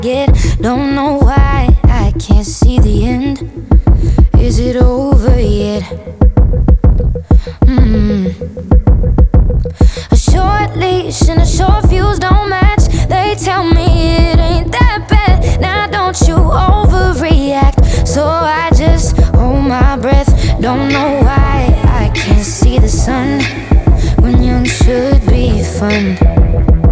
Don't know why I can't see the end. Is it over yet? A short leash and a short fuse don't match. They tell me it ain't that bad. Now don't you overreact. So I just hold my breath. Don't know why I can't see the sun when young should be fun.